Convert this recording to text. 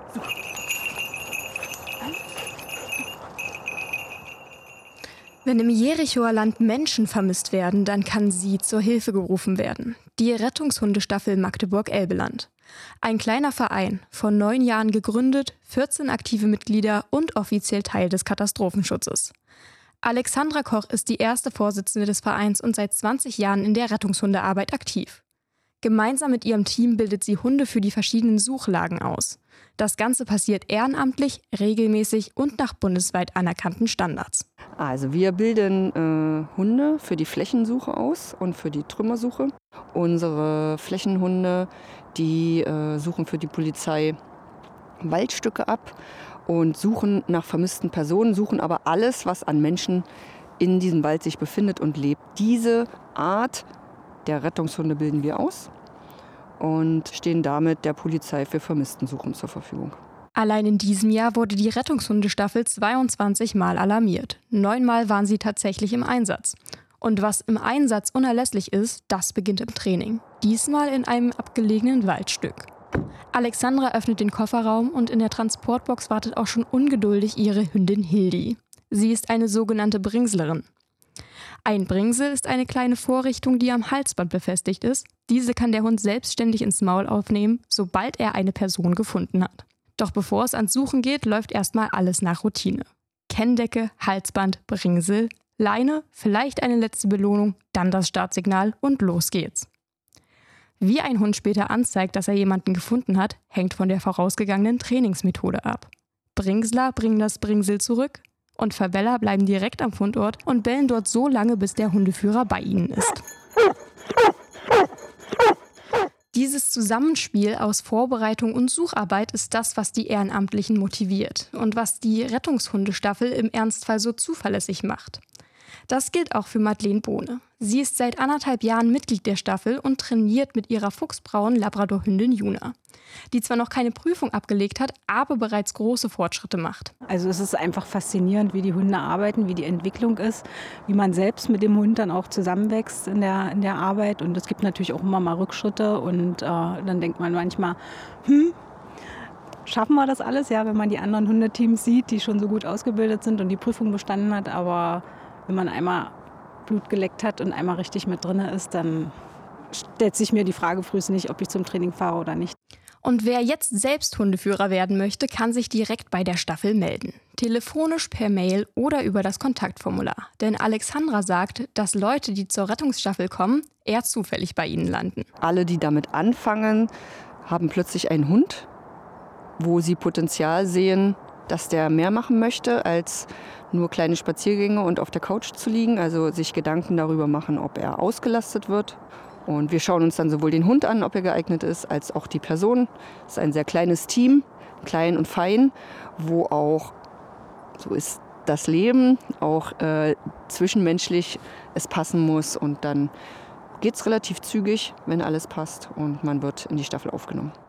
Wenn im Jerichoer Land Menschen vermisst werden, dann kann sie zur Hilfe gerufen werden. Die Rettungshundestaffel Magdeburg-Elbeland. Ein kleiner Verein, vor 9 Jahren gegründet, 14 aktive Mitglieder und offiziell Teil des Katastrophenschutzes. Alexandra Koch ist die erste Vorsitzende des Vereins und seit 20 Jahren in der Rettungshundearbeit aktiv. Gemeinsam mit ihrem Team bildet sie Hunde für die verschiedenen Suchlagen aus. Das Ganze passiert ehrenamtlich, regelmäßig und nach bundesweit anerkannten Standards. Also wir bilden Hunde für die Flächensuche aus und für die Trümmersuche. Unsere Flächenhunde, die suchen für die Polizei Waldstücke ab und suchen nach vermissten Personen, suchen aber alles, was an Menschen in diesem Wald sich befindet und lebt. Diese Art der Rettungshunde bilden wir aus und stehen damit der Polizei für Vermisstensuchen zur Verfügung. Allein in diesem Jahr wurde die Rettungshundestaffel 22 Mal alarmiert. 9 Mal waren sie tatsächlich im Einsatz. Und was im Einsatz unerlässlich ist, das beginnt im Training. Diesmal in einem abgelegenen Waldstück. Alexandra öffnet den Kofferraum und in der Transportbox wartet auch schon ungeduldig ihre Hündin Hildi. Sie ist eine sogenannte Bringslerin. Ein Bringsel ist eine kleine Vorrichtung, die am Halsband befestigt ist. Diese kann der Hund selbstständig ins Maul aufnehmen, sobald er eine Person gefunden hat. Doch bevor es ans Suchen geht, läuft erstmal alles nach Routine. Kenndecke, Halsband, Bringsel, Leine, vielleicht eine letzte Belohnung, dann das Startsignal und los geht's. Wie ein Hund später anzeigt, dass er jemanden gefunden hat, hängt von der vorausgegangenen Trainingsmethode ab. Bringsler bringen das Bringsel zurück und Verbeller bleiben direkt am Fundort und bellen dort so lange, bis der Hundeführer bei ihnen ist. Dieses Zusammenspiel aus Vorbereitung und Sucharbeit ist das, was die Ehrenamtlichen motiviert und was die Rettungshundestaffel im Ernstfall so zuverlässig macht. Das gilt auch für Madeleine Bohne. Sie ist seit 1,5 Jahren Mitglied der Staffel und trainiert mit ihrer fuchsbraunen Labrador-Hündin Juna, die zwar noch keine Prüfung abgelegt hat, aber bereits große Fortschritte macht. Also es ist einfach faszinierend, wie die Hunde arbeiten, wie die Entwicklung ist, wie man selbst mit dem Hund dann auch zusammenwächst in der Arbeit. Und es gibt natürlich auch immer mal Rückschritte und dann denkt man manchmal, schaffen wir das alles? Ja, wenn man die anderen Hundeteams sieht, die schon so gut ausgebildet sind und die Prüfung bestanden hat, aber wenn man einmal Blut geleckt hat und einmal richtig mit drin ist, dann stellt sich mir die Frage frühestens nicht, ob ich zum Training fahre oder nicht. Und wer jetzt selbst Hundeführer werden möchte, kann sich direkt bei der Staffel melden. Telefonisch, per Mail oder über das Kontaktformular. Denn Alexandra sagt, dass Leute, die zur Rettungsstaffel kommen, eher zufällig bei ihnen landen. Alle, die damit anfangen, haben plötzlich einen Hund, wo sie Potenzial sehen, dass der mehr machen möchte, als nur kleine Spaziergänge und auf der Couch zu liegen. Also sich Gedanken darüber machen, ob er ausgelastet wird. Und wir schauen uns dann sowohl den Hund an, ob er geeignet ist, als auch die Person. Es ist ein sehr kleines Team, klein und fein, wo auch, so ist das Leben, auch zwischenmenschlich es passen muss. Und dann geht es relativ zügig, wenn alles passt und man wird in die Staffel aufgenommen.